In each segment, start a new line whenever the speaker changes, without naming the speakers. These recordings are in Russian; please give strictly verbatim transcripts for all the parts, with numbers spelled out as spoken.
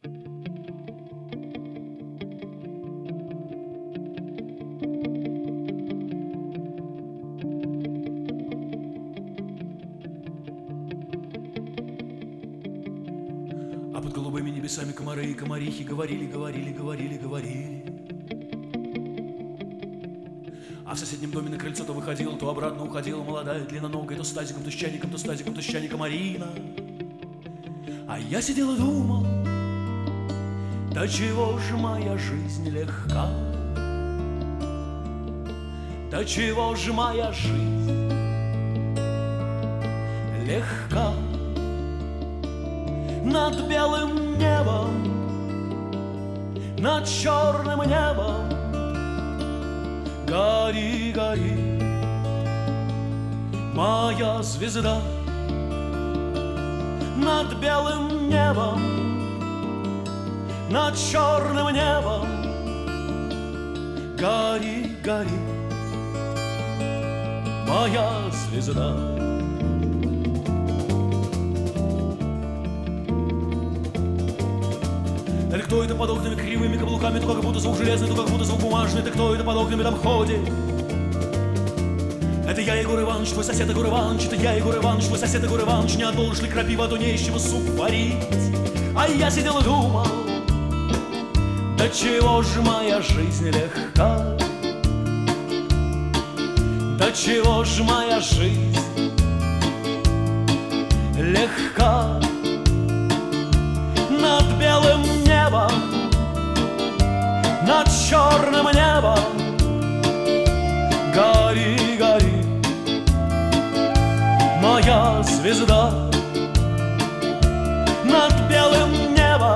А под голубыми небесами комары и комарихи говорили, говорили, говорили, говорили. А в соседнем доме на крыльцо то выходила, то обратно уходила молодая длинноногая, то с тазиком, то с чайником, то с тазиком, то с чайником Марина. А я сидел и думал, да чего ж моя жизнь легка, да чего ж моя жизнь легка. Над белым небом, над черным небом гори, гори, моя звезда. Над белым небом, над черным небом гори, гори, моя звезда. Да кто это под окнами кривыми каблуками, то как будто звук железный, то как будто звук бумажный, да кто это под окнами там ходит? Это я, Егор Иванович, твой сосед Егор Иванович, это я, Егор Иванович, твой сосед Егор Иванович, не отболишь ли крапива, то не из чего суп варить. А я сидел и думал, да чего ж моя жизнь легка, да чего ж моя жизнь легка. Над белым небом, над черным небом гори, гори, моя звезда. Над белым небом,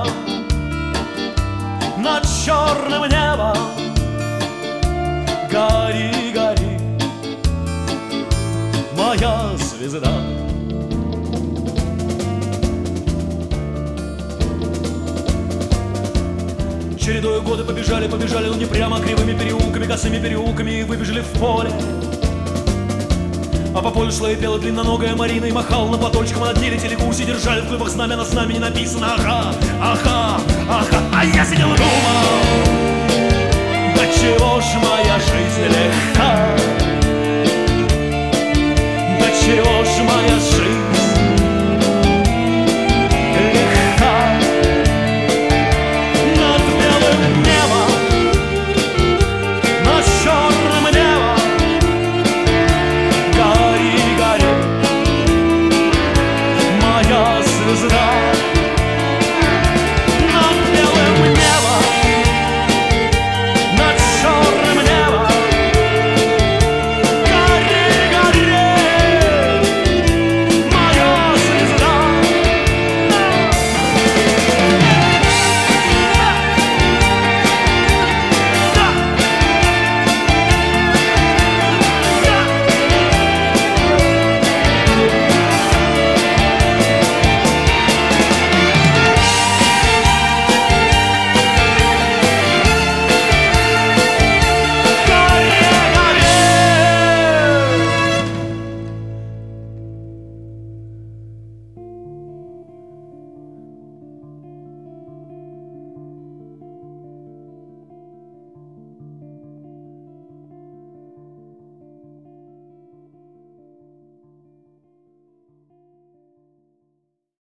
над черным небом гори, гори, моя звезда. Чередою годы побежали, побежали, но не прямо, кривыми переулками, косыми переулками, и выбежали в поле. А по полю шла и пела длинноногая Марина, и махал на платочком, а над ней летели гуси, держали в клювах знамя, на знамени не написано ага, ага, ага. А я сидел и думал, да чего ж моя жизнь легка, да чего ж моя жизнь легка. Над белым небом, над черным небом гори, гори, моя звезда.